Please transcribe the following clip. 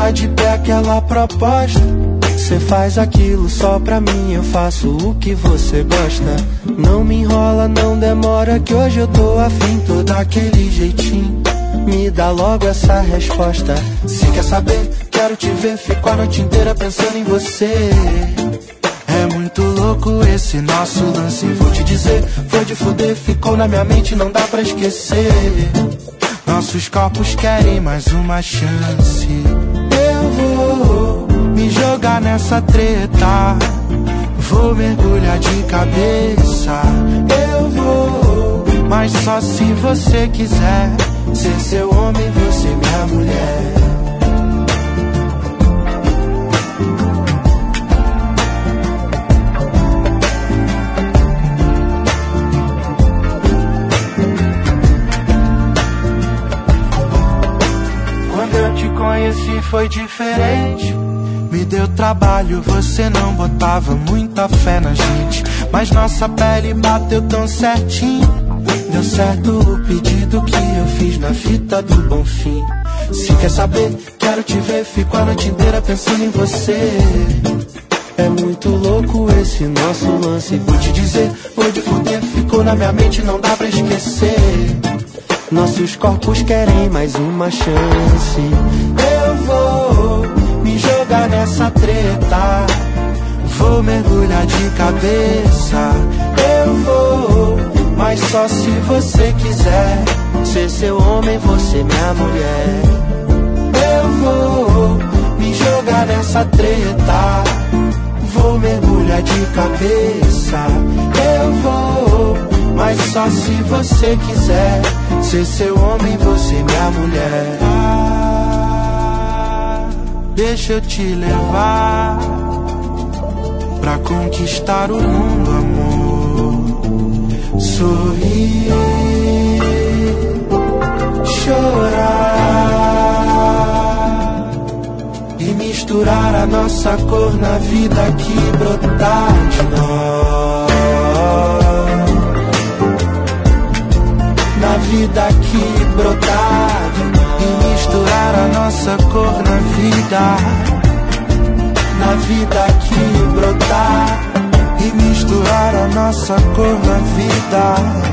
tá de pé aquela proposta. Cê faz aquilo só pra mim, eu faço o que você gosta. Não me enrola, não demora, que hoje eu tô afim, tô daquele jeitinho. Me dá logo essa resposta. Se quer saber, quero te ver, fico a noite inteira pensando em você. É muito louco esse nosso lance, vou te dizer, foi de fuder, ficou na minha mente, não dá pra esquecer. Nossos corpos querem mais uma chance. Eu vou me jogar nessa treta, vou mergulhar de cabeça. Eu vou, mas só se você quiser ser seu homem, você minha mulher. Quando eu te conheci foi diferente. Me deu trabalho, você não botava muita fé na gente, mas nossa pele bateu tão certinho. Deu certo o pedido que eu fiz na fita do Bonfim. Se quer saber, quero te ver, fico a noite inteira pensando em você. É muito louco esse nosso lance, vou te dizer, foi de fuder, ficou na minha mente, não dá pra esquecer. Nossos corpos querem mais uma chance. Eu vou me jogar nessa treta, vou mergulhar de cabeça. Eu vou, mas só se você quiser ser seu homem, você minha mulher. Eu vou me jogar nessa treta, vou mergulhar de cabeça. Eu vou, mas só se você quiser ser seu homem, você minha mulher. Deixa eu te levar pra conquistar o mundo, amor. Sorrir, chorar e misturar a nossa cor na vida que brotar de nós. Na vida que brotar de nós. E misturar a nossa cor na vida. Na vida que brotar. E misturar a nossa cor na vida.